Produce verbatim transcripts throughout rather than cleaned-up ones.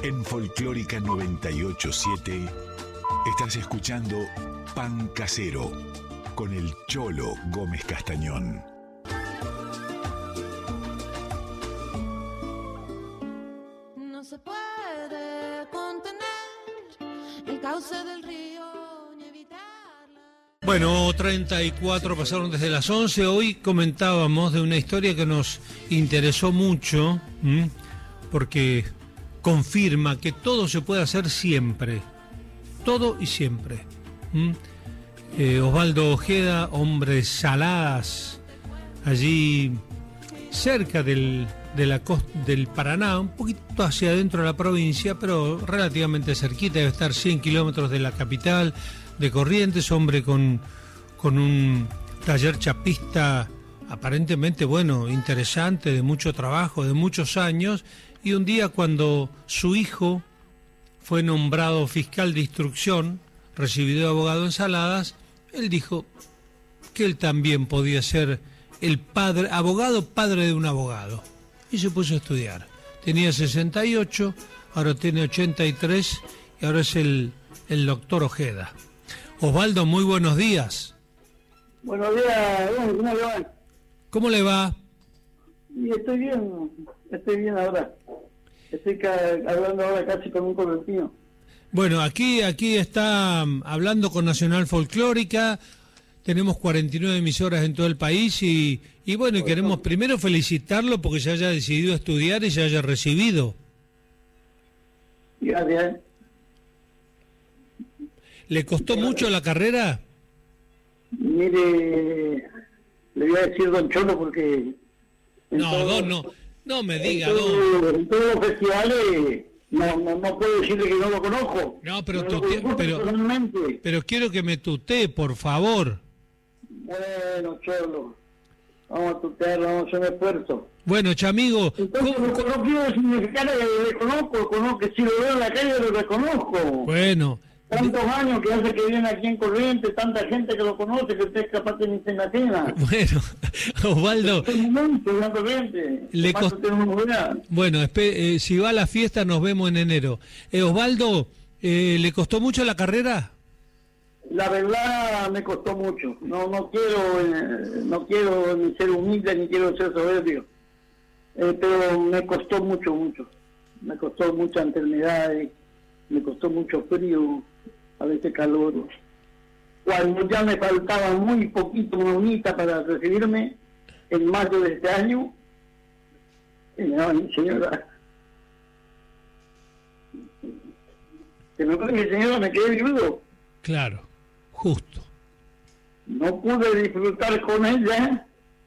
En Folclórica noventa y ocho siete estás escuchando Pan Casero con el Cholo Gómez Castañón. No se puede contener el cauce del río ni evitarla. Bueno, treinta y cuatro pasaron desde las once. Hoy comentábamos de una historia que nos interesó mucho, ¿m? porque confirma que todo se puede hacer siempre, todo y siempre. ¿Mm? Eh, Osvaldo Ojeda, hombre de Saladas, allí cerca del, de la costa del Paraná, un poquito hacia adentro de la provincia, pero relativamente cerquita, debe estar cien kilómetros de la capital de Corrientes, hombre con, con un taller chapista aparentemente, bueno, interesante, de mucho trabajo, de muchos años. Y un día cuando su hijo fue nombrado fiscal de instrucción, recibido de abogado en Saladas, él dijo que él también podía ser el padre, abogado padre de un abogado. Y se puso a estudiar. Tenía sesenta y ocho, ahora tiene ochenta y tres y ahora es el, el doctor Ojeda. Osvaldo, muy buenos días. Buenos días, ¿cómo le va? ¿Cómo le va? Y estoy bien, estoy bien ahora. Estoy ca hablando ahora casi con un correntino. Bueno, aquí aquí está um, hablando con Nacional Folclórica. Tenemos cuarenta y nueve emisoras en todo el país y, y bueno, y queremos primero felicitarlo porque se haya decidido estudiar y se haya recibido. Gracias. ¿Le costó mucho la carrera? Mire, le voy a decir don Cholo porque... No, todo, don, no, no me diga, en todo, don. En todos los festivales no, no, no puedo decirle que no lo conozco. No, pero, no tute, lo pero, personalmente. pero quiero que me tutee, por favor. Bueno, Cholo, vamos a tutear, vamos a hacer un esfuerzo. Bueno, chamigo, Entonces, ¿cómo, no, cómo? no quiero significar que le conozco, conozco, que si lo veo en la calle lo reconozco. Bueno, Tantos años que hace que viene aquí en Corrientes, tanta gente que lo conoce, que usted es capaz de ni se imagina. bueno, Osvaldo, Es un momento en Corrientes. Le Capaz cost- que tenemos una idea. bueno, espe- eh, si va a la fiesta nos vemos en enero. Eh, Osvaldo, eh, ¿le costó mucho la carrera? La verdad me costó mucho. No no quiero eh, no quiero ni ser humilde ni quiero ser soberbio. Eh, pero me costó mucho, mucho. Me costó muchas enfermedades, me costó mucho frío, a veces calor. Cuando ya me faltaba muy poquito, una unita para recibirme, en mayo de este año, y me daba mi señora. Que me mi señora me quedé viudo. Claro, justo. No pude disfrutar con ella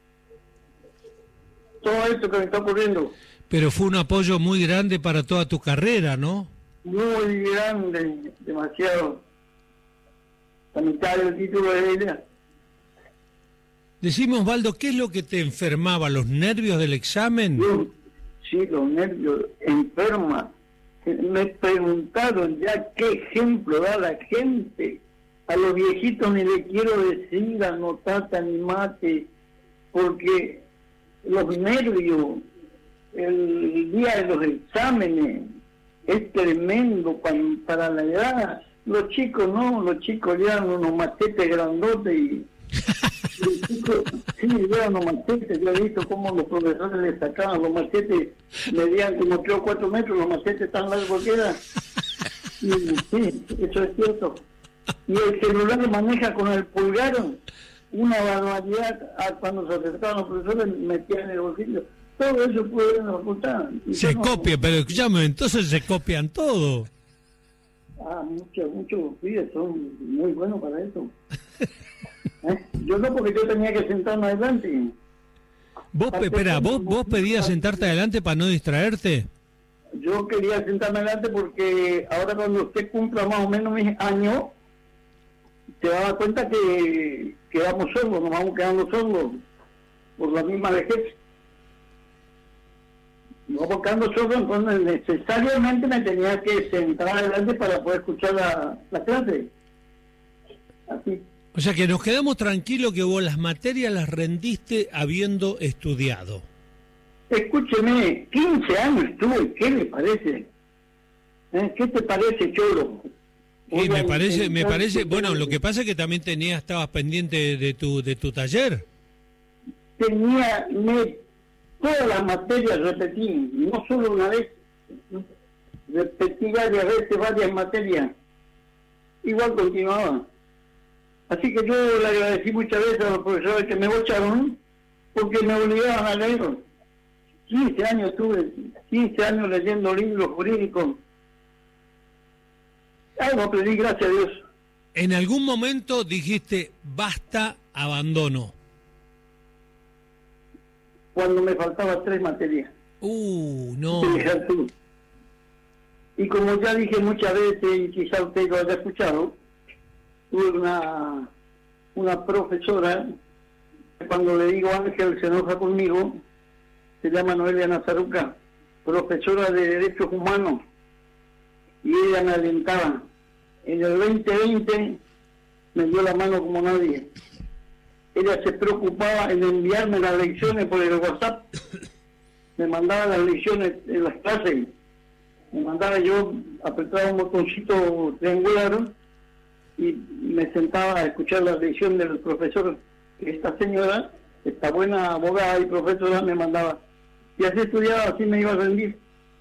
todo esto que me está ocurriendo. Pero fue un apoyo muy grande para toda tu carrera, ¿no? Muy grande, demasiado. La mitad del título de ella. Decime, Osvaldo, ¿qué es lo que te enfermaba? ¿Los nervios del examen? Yo, sí, los nervios, enferma. Me preguntaron ya qué ejemplo da la gente. A los viejitos ni le quiero decir anotata ni mate, porque los nervios, el día de los exámenes, es tremendo para, para la edad. Los chicos no, los chicos llevan unos machetes grandotes y... los chicos, sí, llevan unos machetes. Yo he visto cómo los profesores les sacaban los machetes, medían como tres o cuatro metros, los machetes tan largos que eran. Y sí, eso es cierto. Y el celular lo maneja con el pulgar, una barbaridad. Ah, cuando se acercaban los profesores metían en el bolsillo. Todo eso puede ver en la facultad. Se no, copia, pero escúchame, entonces se copian todo. Ah, muchos, muchos pibes son muy buenos para eso. ¿Eh? Yo no, porque yo tenía que sentarme adelante. Vos, pe- espera, ¿vos, vos pedías sentarte adelante para no distraerte? Yo quería sentarme adelante porque ahora cuando usted cumpla más o menos mis años, te vas a dar cuenta que quedamos solos, nos vamos quedando solos por la misma vejez. Nos vamos quedando solos, entonces necesariamente me tenía que sentar adelante para poder escuchar la, la clase. Así. O sea que nos quedamos tranquilos que vos las materias las rendiste habiendo estudiado. Escúcheme, quince años estuve, ¿qué le parece? ¿Eh? ¿Qué te parece, Cholo? Y me parece, me parece, bueno, lo que pasa es que también tenías, estabas pendiente de tu, de tu taller. Tenía, me, todas las materias repetí, no solo una vez, repetí varias veces, varias materias, igual continuaba. Así que yo le agradecí muchas veces a los profesores que me bocharon, porque me obligaban a leer. quince años tuve, quince años leyendo libros jurídicos. Algo aprendí, gracias a Dios. En algún momento dijiste, basta, abandono. Cuando me faltaban tres materias. Uh, no. Y como ya dije muchas veces, y quizá usted lo haya escuchado, tuve una, una profesora, cuando le digo Ángel se enoja conmigo, se llama Noelia Nazaruca, profesora de Derechos Humanos, y ella me alentaba. En el veinte veinte me dio la mano como nadie. Ella se preocupaba en enviarme las lecciones por el WhatsApp, me mandaba las lecciones en las clases, me mandaba, yo apretaba un botoncito triangular y me sentaba a escuchar la lección del profesor. Esta señora, esta buena abogada y profesora, me mandaba, y así estudiaba, así me iba a rendir.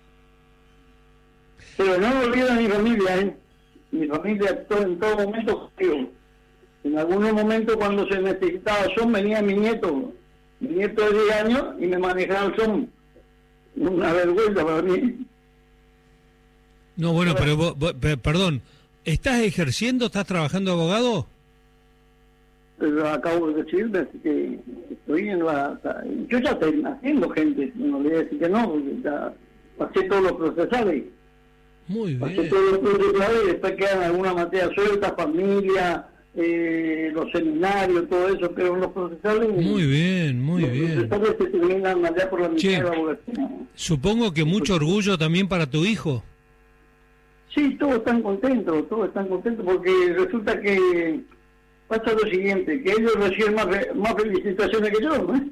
Pero no me olvido de mi familia, ¿eh? Mi familia todo, en todo momento conmigo. En algunos momentos cuando se necesitaba son, venía mi nieto, mi nieto de diez años, y me manejaba el son. Una vergüenza para mí. No, bueno, pero, vos, vos, pero perdón, ¿estás ejerciendo, estás trabajando abogado? Pero acabo de decirle, así que estoy en la... Yo ya estoy haciendo gente, no le voy a decir que no, porque ya pasé todos los procesales. Muy bien. Pasé todos los procesales y después quedan alguna materia suelta, familia, eh, los seminarios, todo eso, pero los procesales... Muy bien, muy los bien. Los procesales se terminan allá por la mitad Che, de la abogacía. Supongo que mucho orgullo también para tu hijo. Sí, todos están contentos, todos están contentos, porque resulta que pasa lo siguiente, que ellos reciben más, más felicitaciones que yo, ¿no?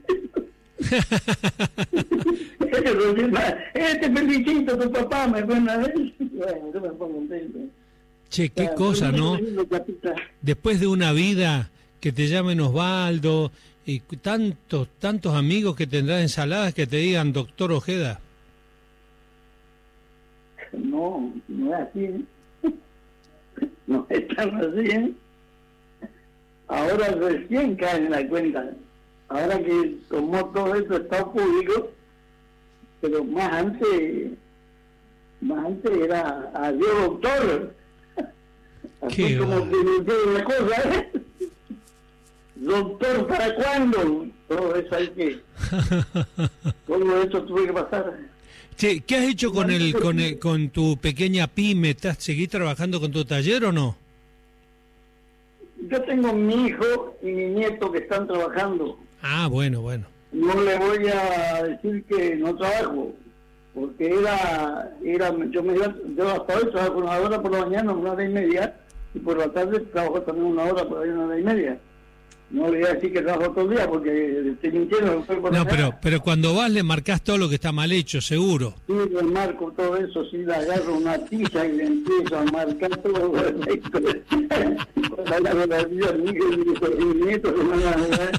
Ellos reciben más, eh, te felicito, tu papá me fue una vez. Bueno, yo me pongo contento. Che, qué O sea, cosa, ¿no? lindo, Después de una vida que te llamen Osvaldo y tantos, tantos amigos que tendrás ensaladas que te digan doctor Ojeda. No, no es así. No es tan así, ¿eh? Ahora recién caen en la cuenta. Ahora que como todo esto está público, pero más antes, más antes era adiós doctor. Así Qué como va. que me dice la cosa, ¿eh? Doctor, ¿para cuándo? Todo eso hay que... Todo eso tuve que pasar. Che, ¿qué has hecho con el, con el, con tu pequeña pyme? ¿Estás, ¿Seguís trabajando con tu taller o no? Yo tengo mi hijo y mi nieto que están trabajando. Ah, bueno, bueno. No le voy a decir que no trabajo, porque era, era yo me iba, yo hasta hoy trabajo una hora por la mañana, una hora y media, y por la tarde trabajo también una hora por ahí, una hora y media. No le voy a decir que trabajo todo el día, porque estoy mintiendo. No, pero, pero cuando vas le marcás todo lo que está mal hecho, seguro. Sí, le marco todo eso, sí, le agarro una tiza y le empiezo a marcar todo esto. La agarro la vida a mi hijo y mi nieto se van a ver.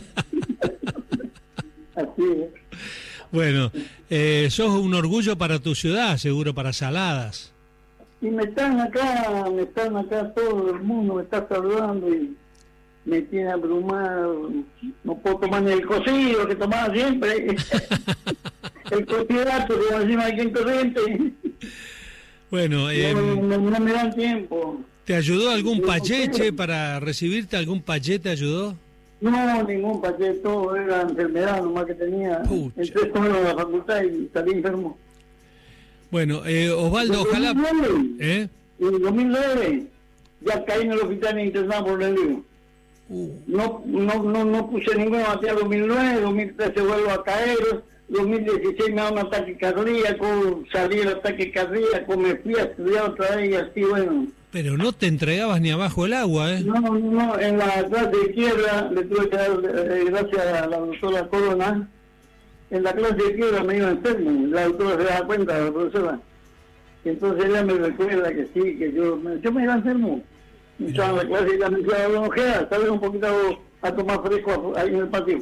Así es. Bueno, eh, sos un orgullo para tu ciudad, seguro para Saladas. Y me están acá, me están acá, todo el mundo me está saludando y me tiene abrumado. No puedo tomar ni el cocido que tomaba siempre. El cocidato, como decimos aquí en Corrientes. Bueno, eh, no, no, no me dan tiempo. ¿te ayudó algún pacheche para recibirte? ¿Algún paché te ayudó? No, ningún paquete, todo era enfermedad nomás que tenía. Pucha. Entré solo a la facultad y salí enfermo. Bueno, eh, Osvaldo, ojalá... En dos mil nueve, ¿Eh? en dos mil nueve ya caí en el hospital internado por el lío. Uh, No, no, no, no puse ninguna materia dos mil nueve, dos mil trece vuelvo a caer, dos mil dieciséis me da un ataque cardíaco, salí del ataque cardíaco, me fui a estudiar otra vez y así, bueno. pero no te entregabas ni abajo el agua, ¿eh? No, no, no, en la clase de quiebra le tuve que dar eh, gracias a la doctora Corona. En la clase de quiebra me iba enfermo, la doctora se da cuenta, la profesora. Entonces ella me recuerda que sí, que yo me, yo me iba a enfermo. Estaba en la clase y la me decía, don Ojeda, salga un poquito a tomar fresco ahí en el patio.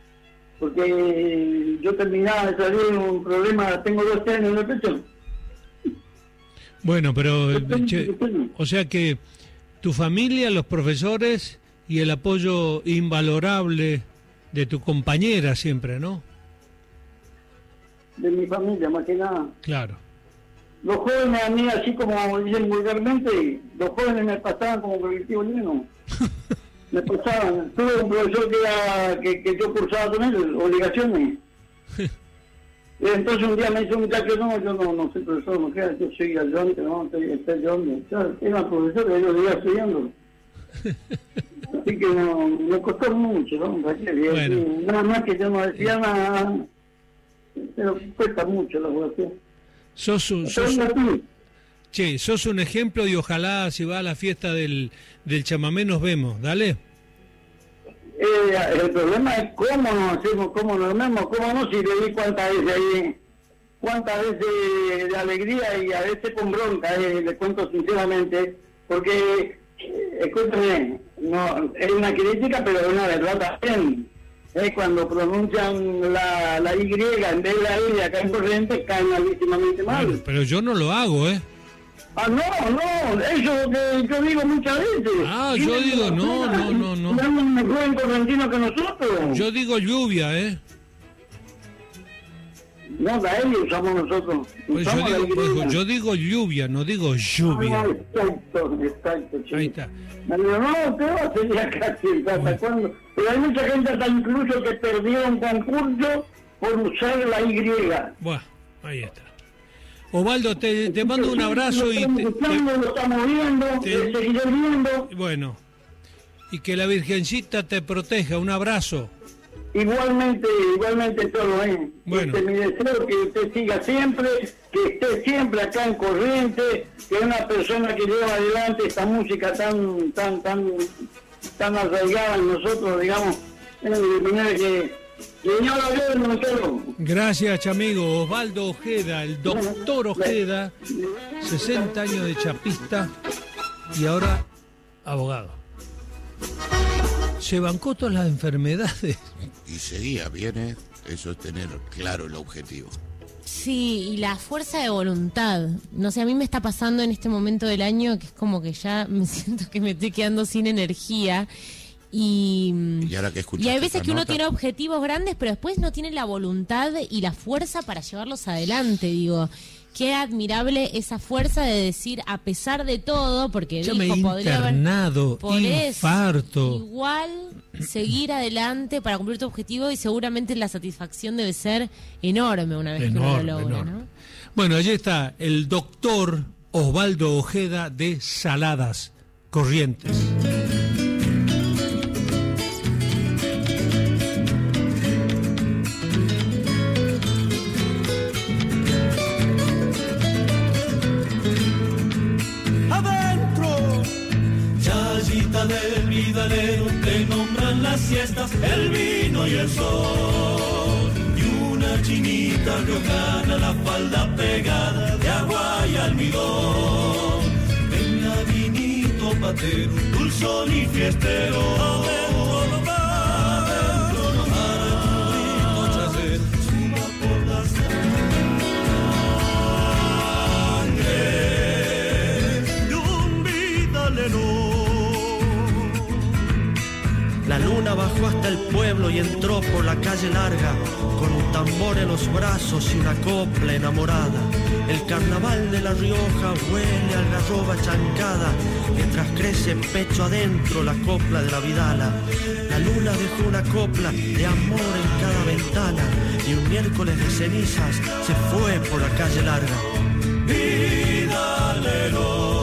Porque yo terminaba de salir un problema, tengo dos años en el pecho. Bueno, pero, che, o sea que tu familia, los profesores y el apoyo invalorable de tu compañera siempre, ¿no? De mi familia, más que nada. Claro. Los jóvenes a mí, así como dicen vulgarmente, los jóvenes me pasaban como colectivo lleno. Me pasaban. Tuve un profesor que, era, que, que yo cursaba con él, obligaciones. Y entonces un día me dice un muchacho, no, yo no, no soy profesor, no queda, yo soy ayudante, no, soy este ayudante. Era profesor, yo lo iba estudiando. Así que no, me costó mucho, ¿no? Bueno. Nada más que yo no decía nada, pero cuesta mucho la educación. Sos un, sos, che, sos un ejemplo y ojalá si va a la fiesta del, del chamamé nos vemos, dale. Eh, el problema es cómo nos hacemos, cómo nos vemos, cómo no, si le di cuántas veces ahí, cuántas veces de alegría y a veces con bronca, eh, le cuento sinceramente, porque, eh, escúchame, no, es una crítica, pero es una verdad también. Eh, cuando pronuncian la, la Y en vez de la I acá en Corrientes, caen malísimamente mal. Bueno, pero yo no lo hago, ¿eh? Ah, no, no, eso es lo que yo digo muchas veces. Ah, yo ¿sí? digo, no, no, no, no. ¿Estamos mejor en Correntino que nosotros? Yo digo lluvia, ¿eh? No, la L usamos nosotros. Pues usamos yo, digo, pues, yo digo lluvia, no digo lluvia. Ah, exacto, exacto, chico. Ahí está. Me digo, no, ¿qué va a ser ya casi? ¿Hasta bueno. cuándo? Pero hay mucha gente hasta incluso que perdieron concurso por usar la Y. Bueno, ahí está. Osvaldo, te, te mando un abrazo y te, te, lo estamos viendo, te, te seguiré viendo. Bueno, y que la Virgencita te proteja, un abrazo. Igualmente, igualmente todo, ¿eh? Bueno. Este, mi deseo que usted siga siempre, que esté siempre acá en Corrientes, que es una persona que lleva adelante esta música tan, tan, tan, tan arraigada en nosotros, digamos, en el que señor Ojeda. Gracias, amigo. Osvaldo Ojeda, el doctor Ojeda, sesenta años de chapista y ahora abogado. Se bancó todas las enfermedades. Y seguía bien, ¿eh? Eso es tener claro el objetivo. Sí, y la fuerza de voluntad. No sé, a mí me está pasando en este momento del año que es como que ya me siento que me estoy quedando sin energía. Y, y, ahora que y hay veces que uno nota? tiene objetivos grandes, pero después no tiene la voluntad y la fuerza para llevarlos adelante, digo. Qué admirable esa fuerza de decir, a pesar de todo, porque yo dijo, me he podría internado, haber, infarto. Eso, igual seguir adelante para cumplir tu objetivo y seguramente la satisfacción debe ser enorme una vez enorme, que uno lo logra, ¿no? Bueno, allí está el doctor Osvaldo Ojeda de Saladas, Corrientes. Del vidalero te nombran las siestas, el vino y el sol, y una chinita riojana, la falda pegada de agua y almidón. Venga vinito patero, dulzón y fiestero, adentro no va, adentro no va, tu rico chacer, suba por la sangre de un vidalero. La luna bajó hasta el pueblo y entró por la calle larga, con un tambor en los brazos y una copla enamorada. El carnaval de La Rioja huele a algarroba chancada, mientras crece pecho adentro la copla de la vidala. La luna dejó una copla de amor en cada ventana, y un miércoles de cenizas se fue por la calle larga. Vidalero,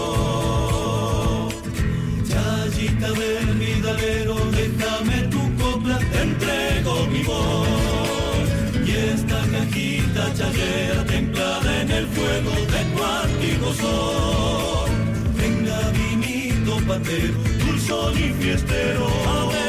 chayita del vidalero, déjame tu copla, te entrego mi voz. Y esta cajita chayera templada en el fuego de tu antiguo sol. Venga vinito patero, dulzón y fiestero.